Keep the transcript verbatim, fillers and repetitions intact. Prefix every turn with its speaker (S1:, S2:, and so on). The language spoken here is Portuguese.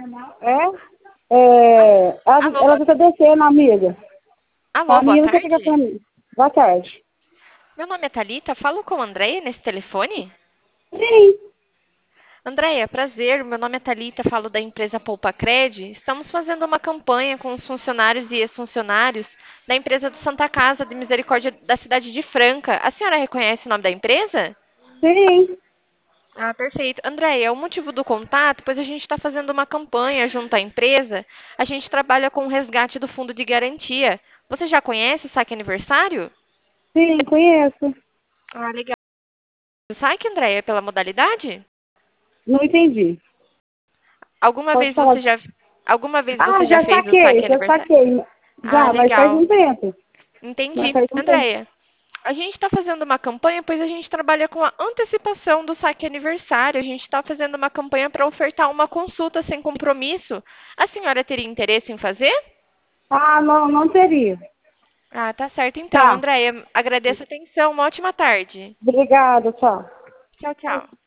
S1: É? É, ela,
S2: Alô,
S1: ela
S2: boa,
S1: está descendo, amiga. A
S2: alô, boa
S1: menina quer ficar
S2: tarde.
S1: com... Boa tarde.
S2: Meu nome é Thalita, falo com a Andréia nesse telefone?
S1: Sim,
S2: Andréia, prazer, meu nome é Thalita, falo da empresa Poupa Cred. Estamos fazendo uma campanha com os funcionários e ex-funcionários da empresa do Santa Casa de Misericórdia da cidade de Franca. A senhora reconhece o nome da empresa?
S1: sim.
S2: Ah, perfeito. Andréia, o motivo do contato, pois a gente está fazendo uma campanha junto à empresa. A gente trabalha com o resgate do fundo de garantia. Você já conhece o Saque Aniversário?
S1: Sim, conheço.
S2: Ah, legal. O Saque, Andréia, pela modalidade?
S1: Não entendi.
S2: Alguma
S1: Pode
S2: vez
S1: falar.
S2: você já, alguma vez
S1: Ah,
S2: você já
S1: já
S2: fez o
S1: saquei,
S2: Saque
S1: já
S2: Aniversário?
S1: saquei.
S2: Ah,
S1: Já, mas faz
S2: legal.
S1: um tempo. Mas
S2: Entendi.
S1: faz um tempo.
S2: Andréia, a gente está fazendo uma campanha, pois a gente trabalha com a antecipação do Saque Aniversário. A gente está fazendo uma campanha para ofertar uma consulta sem compromisso. A senhora teria interesse em fazer?
S1: Ah, não, não teria.
S2: Ah, tá certo então,
S1: Tá.
S2: Andréia. Agradeço a atenção. Uma ótima tarde.
S1: Obrigada, tchau.
S2: Tchau, tchau.